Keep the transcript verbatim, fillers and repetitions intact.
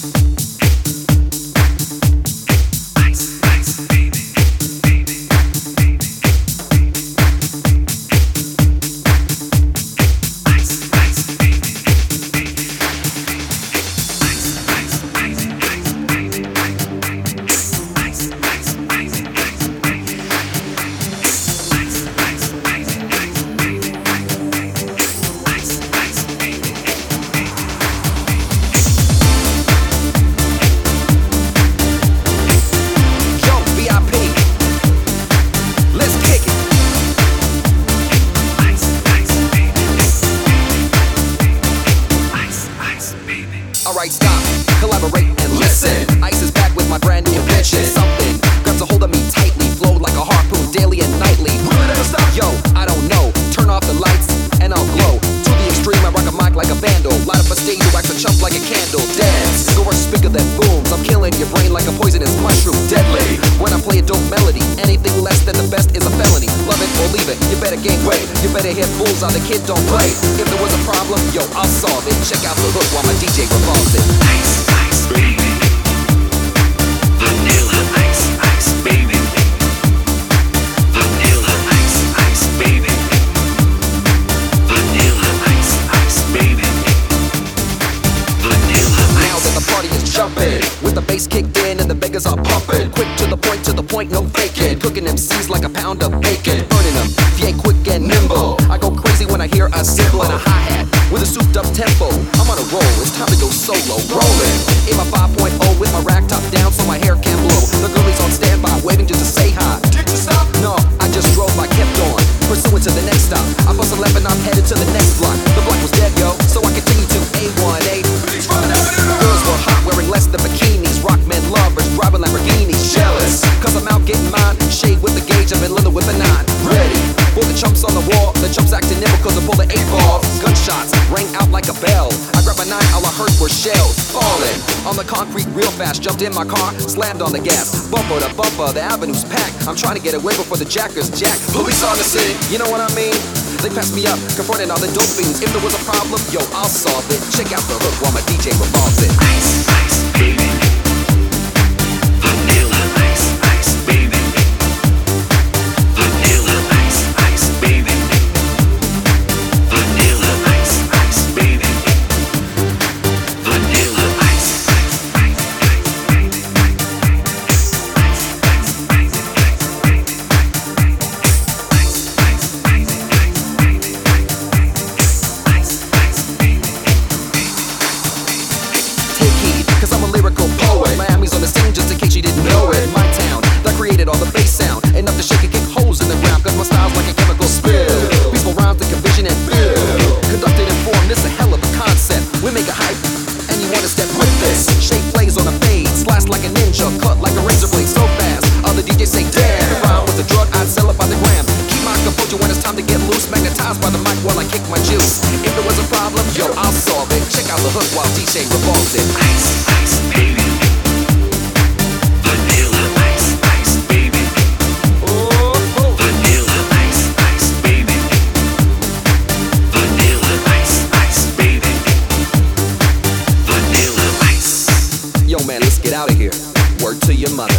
Alright, stop, collaborate and listen. Ice is back with my brand new invention. Something grabs a hold of me tightly, flow like a harpoon daily and nightly. Will it ever stop? Yo, I don't know. Turn off the lights and I'll glow. To the extreme, I rock a mic like a vandal. Light up a stage, wax a chump like a candle. Dance, go a speaker that booms. I'm killing your brain like a poisonous mushroom. Deadly, when I play a dope melody. Anything less than the best is a felony. Love it or leave it, you better gain weight. You better hit bullseye, the kid don't play. If there was a problem, yo, I'll solve it. Check out the hook while my D J revolves it. Ice, ice, baby. Vanilla ice, ice, baby. Vanilla ice, ice, baby. Vanilla ice, ice, baby. Vanilla ice. Now that the party is jumping, with the bass kicked in and the beggars are pumping. Quick to the point, to the point, no faking. Cooking M Cs like a pound of bacon. Burning them, if you ain't quick and nimble. I go crazy when I hear a cymbal and a hi-hat with a souped up tempo. I'm on a roll, it's time to go solo. Rolling in my five point oh with my rack top down so my hair can blow. The girlies on standby, waving just to say hi. Did you stop? No, I just drove, I kept on. Pursuing to the next stop. I bust a left and I'm headed to the next block. The block was dead, yo, so I continue to A one A. Girls were hot, wearing less than bikinis. Rock men lovers, driving Lamborghinis. Jealous, cause I'm out getting mine. Shade with the gauge, I'm in leather with a nine. Ready for the chumps on the wall. The chumps acting nimble cause I pull the eight ball. Gunshots rang out like a bell. I grabbed my nine, all I heard were shells falling on the concrete real fast. Jumped in my car, slammed on the gas. Bumper to bumper, the avenue's packed. I'm trying to get away before the jackers jack. Police on the scene, you know what I mean? They passed me up, confronting all the dope fiends. If there was a problem, yo, I'll solve it. Check out the hook while my D J revolves it. Ice, ice, baby. Vanilla ice, ice, baby. Vanilla ice, ice, baby. Vanilla ice, ice, baby. Vanilla ice, ice, ice, ice, baby. Ice, ice, ice, ice, baby. Ice, ice, ice, ice, baby. Ice, ice, baby. Take heed, cause I'm a lyrical poet. Miami's on the scene just in case you didn't know it. My town, that created all the bass sound. Enough to shake and kick holes in the ground. Cause my style's like a chemical spill. Peaceful rhymes that can vision and feel. Conducted and formed, this a hell of a concept. We make a hype, and you wanna step with this. Shape plays on a fade, slice like a ninja, cut like a razor blade so fast. Other D Js say, damn, if rhyme was a drug, I'd sell it by the gram. Keep my composure when it's time to get loose. Magnetized by the mic while I kick my juice. If there was a problem, yo, I'll solve it. Check out the hook while D J revolves it. Ice, ice, baby. Vanilla ice, ice, baby. Vanilla ice, ice, baby. Vanilla ice, ice, baby. Vanilla ice. Yo, man, let's get out of here. Word to your mother.